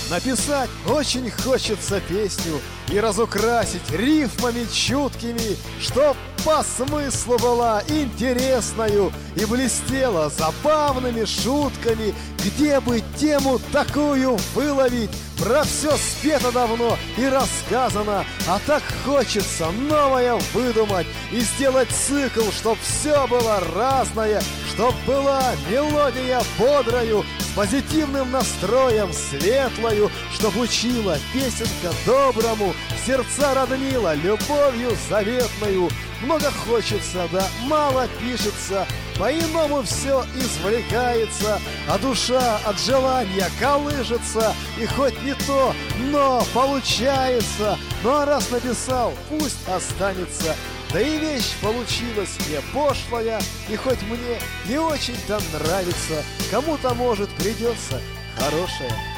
Написать очень хочется песню и разукрасить рифмами чуткими, чтоб по смыслу была интересною и блестела забавными шутками, где бы тему такую выловить. Про все спето давно и рассказано, а так хочется новое выдумать и сделать цикл, чтоб все было разное, чтоб была мелодия бодрою, с позитивным настроем светлою, чтоб учила песенка доброму, сердца роднила любовью заветною. Много хочется, да мало пишется, по-иному все извлекается, а душа от желания колышется, и хоть не то, но получается. Ну а раз написал, пусть останется. Да и вещь получилась не пошлая, и хоть мне не очень-то нравится, кому-то, может, придется хорошая.